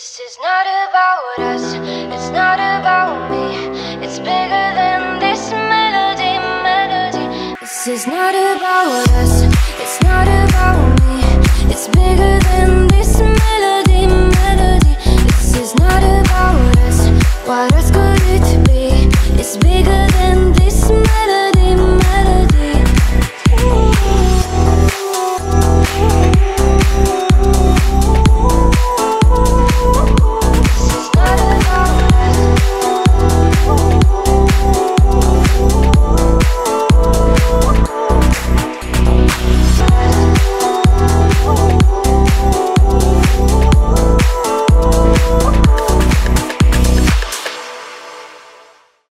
This is not about us, it's not about me. It's bigger than this melody, melody. This is not about us, it's not about me. It's bigger